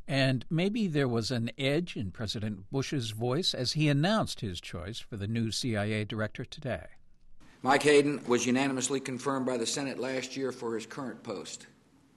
And maybe there was an edge in President Bush's voice as he announced his choice for the new CIA director today. Mike Hayden was unanimously confirmed by the Senate last year for his current post,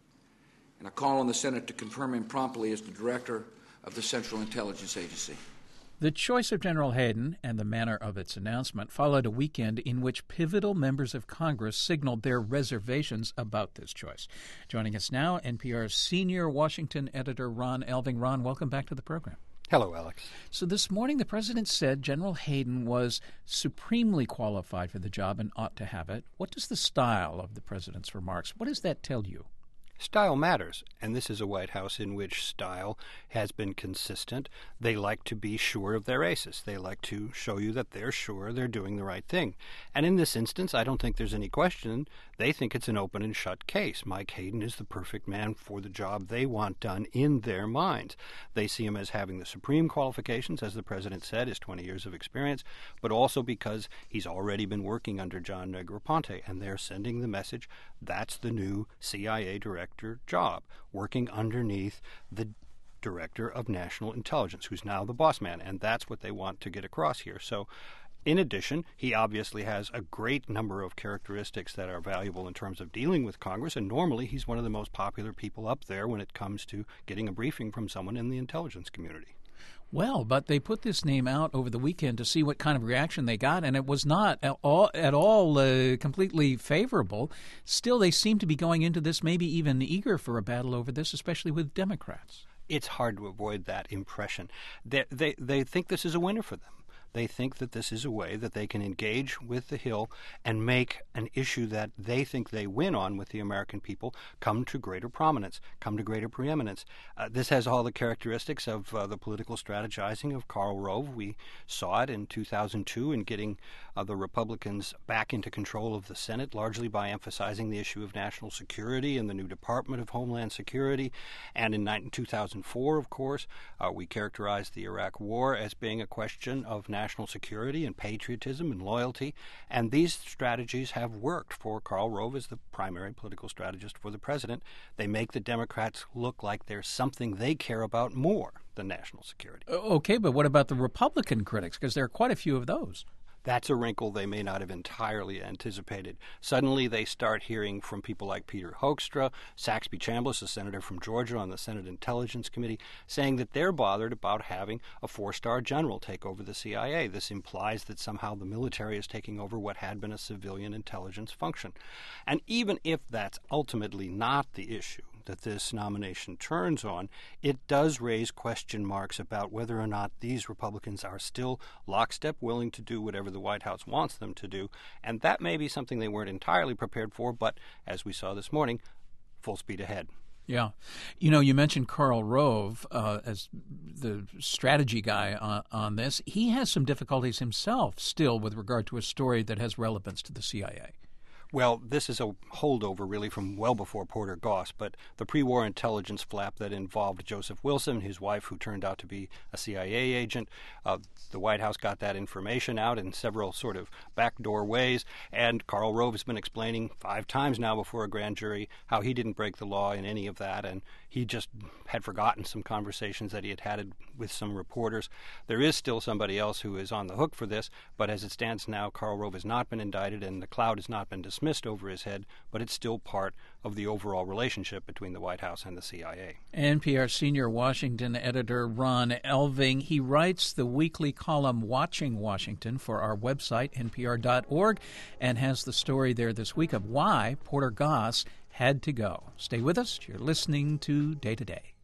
and I call on the Senate to confirm him promptly as the director of the Central Intelligence Agency. The choice of General Hayden and the manner of its announcement followed a weekend in which pivotal members of Congress signaled their reservations about this choice. Joining us now, NPR's senior Washington editor Ron Elving. Ron, welcome back to the program. Hello, Alex. So this morning the president said General Hayden was supremely qualified for the job and ought to have it. What does the style of the president's remarks, what does that tell you? Style matters, and this is a White House in which style has been consistent. They like to be sure of their aces. They like to show you that they're sure they're doing the right thing. And in this instance, I don't think there's any question. They think it's an open and shut case. Mike Hayden is the perfect man for the job they want done in their minds. They see him as having the supreme qualifications, as the president said, his 20 years of experience, but also because he's already been working under John Negroponte, and they're sending the message that's the new CIA director job, working underneath the Director of National Intelligence, who's now the boss man, and that's what they want to get across here. So, in addition, he obviously has a great number of characteristics that are valuable in terms of dealing with Congress, and normally he's one of the most popular people up there when it comes to getting a briefing from someone in the intelligence community. Well, but they put this name out over the weekend to see what kind of reaction they got, and it was not at all completely favorable. Still, they seem to be going into this maybe even eager for a battle over this, especially with Democrats. It's hard to avoid that impression. They think this is a winner for them. They think that this is a way that they can engage with the Hill and make an issue that they think they win on with the American people come to greater prominence, come to greater preeminence. This has all the characteristics of the political strategizing of Karl Rove. We saw it in 2002 in getting the Republicans back into control of the Senate, largely by emphasizing the issue of national security and the new Department of Homeland Security. And in 2004, of course, we characterized the Iraq War as being a question of national security and patriotism and loyalty, and these strategies have worked for Karl Rove as the primary political strategist for the president. They make the Democrats look like there's something they care about more than national security. Okay, but what about the Republican critics? Because there are quite a few of those. That's a wrinkle they may not have entirely anticipated. Suddenly they start hearing from people like Peter Hoekstra, Saxby Chambliss, a senator from Georgia on the Senate Intelligence Committee, saying that they're bothered about having a four-star general take over the CIA. This implies that somehow the military is taking over what had been a civilian intelligence function. And even if that's ultimately not the issue that this nomination turns on, it does raise question marks about whether or not these Republicans are still lockstep willing to do whatever the White House wants them to do, and that may be something they weren't entirely prepared for, but as we saw this morning, full speed ahead. Yeah. You know, you mentioned Karl Rove as the strategy guy on this. He has some difficulties himself still with regard to a story that has relevance to the CIA. Well, this is a holdover, really, from well before Porter Goss, but the pre-war intelligence flap that involved Joseph Wilson, his wife, who turned out to be a CIA agent. The White House got that information out in several sort of backdoor ways, and Karl Rove has been explaining 5 times now before a grand jury how he didn't break the law in any of that, and he just had forgotten some conversations that he had with some reporters. There is still somebody else who is on the hook for this, but as it stands now, Karl Rove has not been indicted, and the cloud has not been dismissed over his head, but it's still part of the overall relationship between the White House and the CIA. NPR senior Washington editor Ron Elving. He writes the weekly column Watching Washington for our website, npr.org, and has the story there this week of why Porter Goss had to go. Stay with us. You're listening to Day to Day.